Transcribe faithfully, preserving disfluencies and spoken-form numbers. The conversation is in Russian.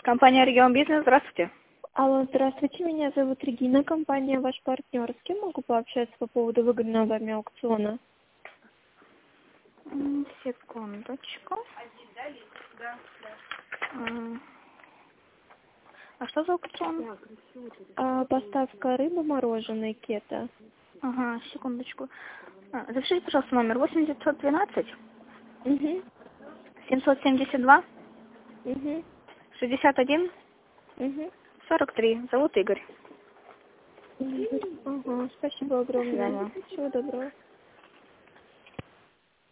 Компания «Регион Бизнес», здравствуйте. Алло, здравствуйте, меня зовут Регина, компания «Ваш партнер». С кем могу пообщаться по поводу выгодного вами аукциона? М, Секундочку. М, А что за аукцион? А, поставка рыбы мороженой кето. Ага, секундочку. А, Запишите, пожалуйста, номер восемь девятьсот двенадцать Угу, семьсот семьдесят два угу, шестьдесят один угу. сорок три. Зовут Игорь. Ага, спасибо До огромное. свидания. Всего доброго.